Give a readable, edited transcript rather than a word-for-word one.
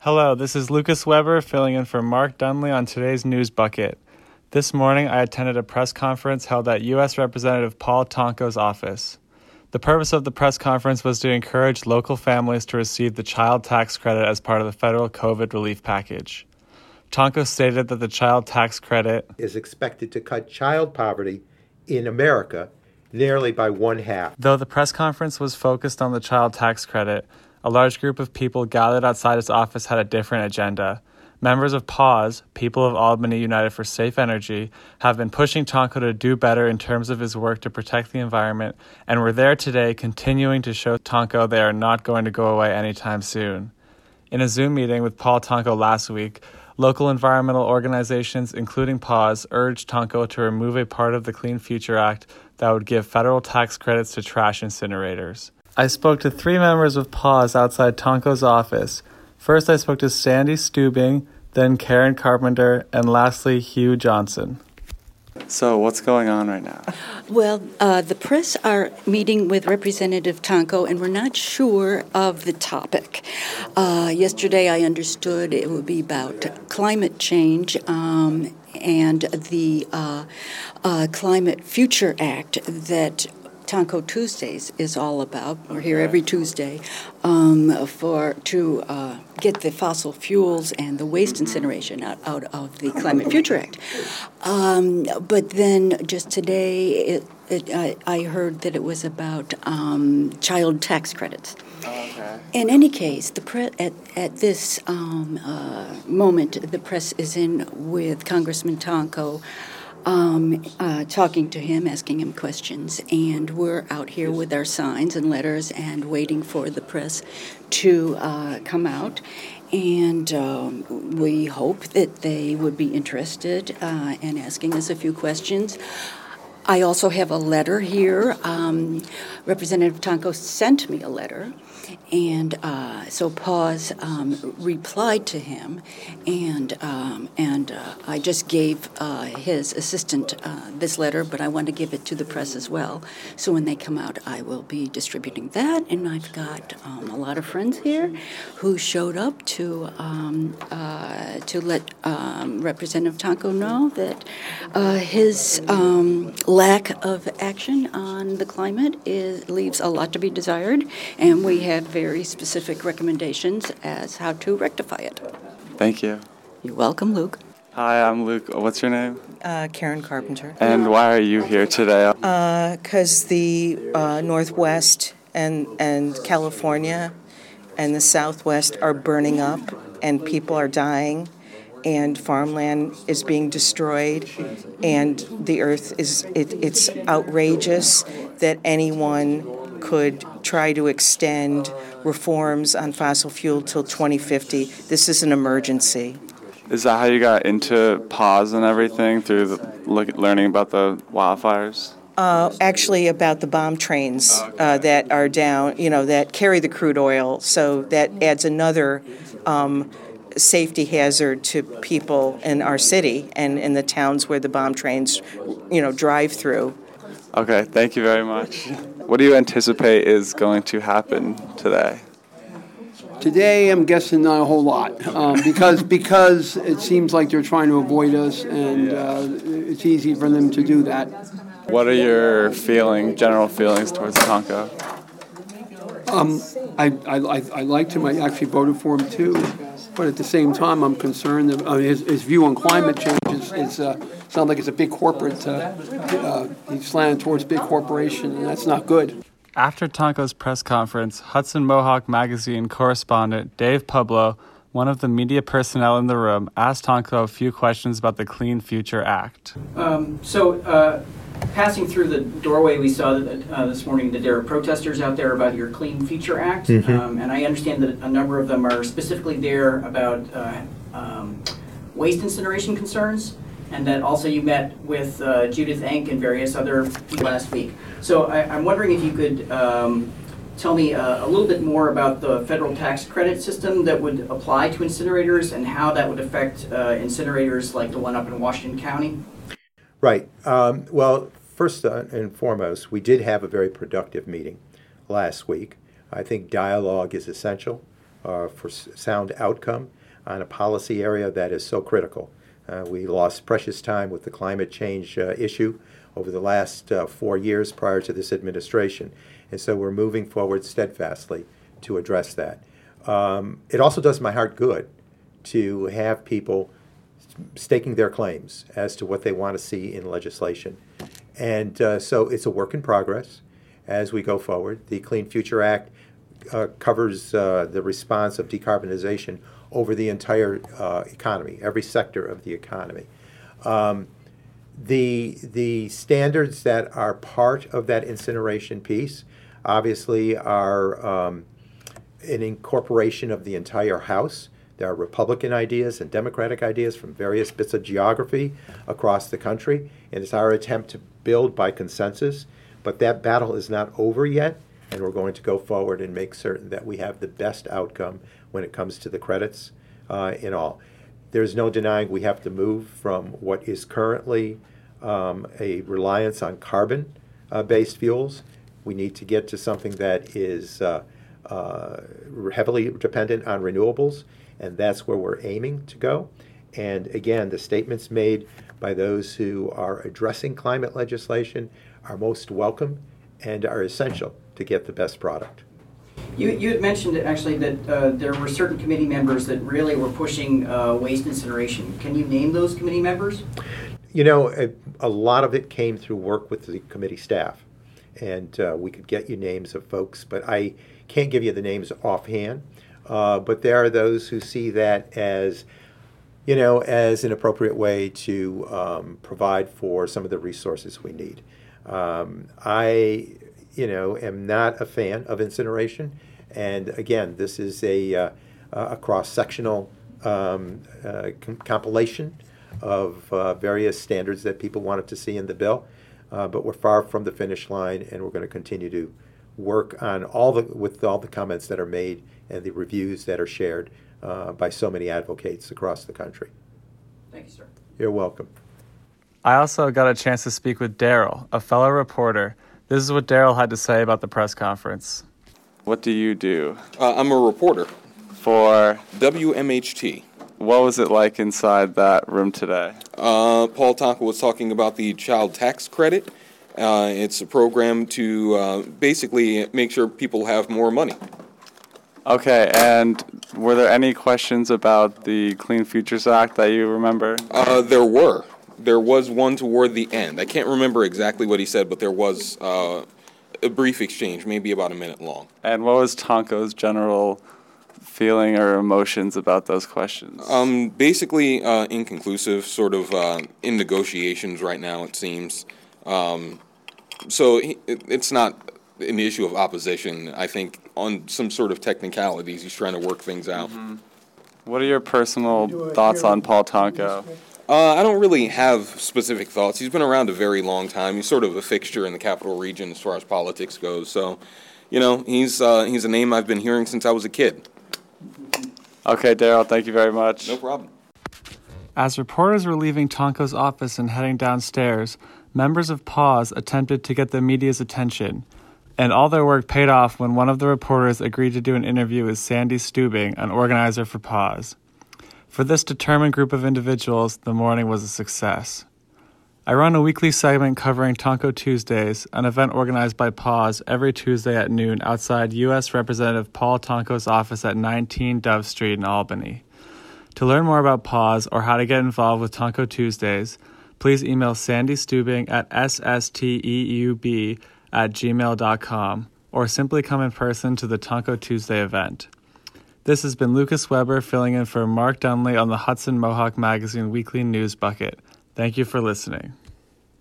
Hello, this is Lucas Weber filling in for Mark Dunley on today's News Bucket. This morning, I attended a press conference held at U.S. Representative Paul Tonko's office. The purpose of the press conference was to encourage local families to receive the child tax credit as part of the federal COVID relief package. Tonko stated that the child tax credit is expected to cut child poverty in America nearly by one half. Though the press conference was focused on the child tax credit, a large group of people gathered outside his office had a different agenda. Members of PAWS, People of Albany United for Safe Energy, have been pushing Tonko to do better in terms of his work to protect the environment, and were there today continuing to show Tonko they are not going to go away anytime soon. In a Zoom meeting with Paul Tonko last week, local environmental organizations, including PAWS, urged Tonko to remove a part of the Clean Future Act that would give federal tax credits to trash incinerators. I spoke to 3 members of PAWS outside Tonko's office. First, I spoke to Sandy Stubing, then Karen Carpenter, and lastly, Hugh Johnson. So what's going on right now? Well, the press are meeting with Representative Tonko, and we're not sure of the topic. Yesterday, I understood it would be about climate change and the Climate Future Act that Tonko Tuesdays is all about. We're here every Tuesday to get the fossil fuels and the waste incineration out of the Climate Future Act. But then just today, I heard that it was about child tax credits. Okay. In any case, at this moment, the press is in with Congressman Tonko, talking to him, asking him questions, and we're out here with our signs and letters and waiting for the press to come out. And we hope that they would be interested in asking us a few questions. I also have a letter here. Representative Tonko sent me a letter, and so PAWS replied to him, and I just gave his assistant this letter, but I want to give it to the press as well. So when they come out, I will be distributing that, and I've got a lot of friends here who showed up to let Representative Tonko know that his lack of action on the climate leaves a lot to be desired, and we have very specific recommendations as how to rectify it. Thank you. You're welcome, Luke. Hi, I'm Luke. What's your name? Karen Carpenter. And why are you here today? Because the Northwest and California and the Southwest are burning up, and people are dying, and farmland is being destroyed, and the earth it's outrageous that anyone could try to extend reforms on fossil fuel till 2050. This is an emergency. Is that how you got into PAWS and everything, through learning about the wildfires? Actually, about the bomb trains that are down, that carry the crude oil. So that adds another safety hazard to people in our city and in the towns where the bomb trains, drive through. Okay, thank you very much. What do you anticipate is going to happen today? Today, I'm guessing not a whole lot, because it seems like they're trying to avoid us, and it's easy for them to do that. What are your general feelings towards Tonko? I liked him. I actually voted for him too, but at the same time, I'm concerned that his view on climate change sounds like it's a big corporate. He's slanted towards big corporation, and that's not good. After Tonko's press conference, Hudson Mohawk Magazine correspondent Dave Pueblo, one of the media personnel in the room, asked Tonko a few questions about the Clean Future Act. Passing through the doorway, we saw that this morning that there are protesters out there about your Clean Future Act, and I understand that a number of them are specifically there about waste incineration concerns, and that also you met with Judith Enck and various other people last week. So I'm wondering if you could tell me a little bit more about the federal tax credit system that would apply to incinerators and how that would affect incinerators like the one up in Washington County. Right. Well, first and foremost, we did have a very productive meeting last week. I think dialogue is essential. for sound outcome on a policy area that is so critical. We lost precious time with the climate change issue over the last 4 years prior to this administration. And so we're moving forward steadfastly to address that. It also does my heart good to have people staking their claims as to what they want to see in legislation. And so it's a work in progress as we go forward. The Clean Future Act covers the response of decarbonization over the entire economy, every sector of the economy. The standards that are part of that incineration piece obviously are an incorporation of the entire House. There are Republican ideas and Democratic ideas from various bits of geography across the country, and it's our attempt to build by consensus. But that battle is not over yet, and we're going to go forward and make certain that we have the best outcome when it comes to the credits in all. There's no denying we have to move from what is currently a reliance on carbon-based fuels. We need to get to something that is heavily dependent on renewables, and that's where we're aiming to go. And again, the statements made by those who are addressing climate legislation are most welcome and are essential to get the best product. You had mentioned actually that there were certain committee members that really were pushing waste incineration. Can you name those committee members? You know, a lot of it came through work with the committee staff, and we could get you names of folks, but I can't give you the names offhand. But there are those who see that as, you know, as an appropriate way to provide for some of the resources we need. I, you know, am not a fan of incineration, and again, this is a cross-sectional compilation of various standards that people wanted to see in the bill, but we're far from the finish line, and we're going to continue to work on with all the comments that are made and the reviews that are shared by so many advocates across the country. Thank you, sir. You're welcome. I also got a chance to speak with Daryl, a fellow reporter. This is what Daryl had to say about the press conference. What do you do? I'm a reporter. For WMHT. What was it like inside that room today? Paul Tonko was talking about the child tax credit. It's a program to basically make sure people have more money. Okay, and were there any questions about the Clean Futures Act that you remember? There were. There was one toward the end. I can't remember exactly what he said, but there was a brief exchange, maybe about a minute long. And what was Tonko's general feeling or emotions about those questions? Basically inconclusive, sort of in negotiations right now, it seems. So it's not an issue of opposition. I think on some sort of technicalities, he's trying to work things out. Mm-hmm. What are your personal thoughts on Paul Tonko? I don't really have specific thoughts. He's been around a very long time. He's sort of a fixture in the Capital Region as far as politics goes. So, you know, he's a name I've been hearing since I was a kid. Okay, Daryl, thank you very much. No problem. As reporters were leaving Tonko's office and heading downstairs, members of PAWS attempted to get the media's attention, and all their work paid off when one of the reporters agreed to do an interview with Sandy Stubing, an organizer for PAWS. For this determined group of individuals, the morning was a success. I run a weekly segment covering Tonko Tuesdays, an event organized by PAWS every Tuesday at noon outside U.S. Representative Paul Tonko's office at 19 Dove Street in Albany. To learn more about PAWS or how to get involved with Tonko Tuesdays, please email Sandy Stubing at ssteub@gmail.com or simply come in person to the Tonko Tuesday event. This has been Lucas Weber filling in for Mark Dunley on the Hudson Mohawk Magazine Weekly News Bucket. Thank you for listening.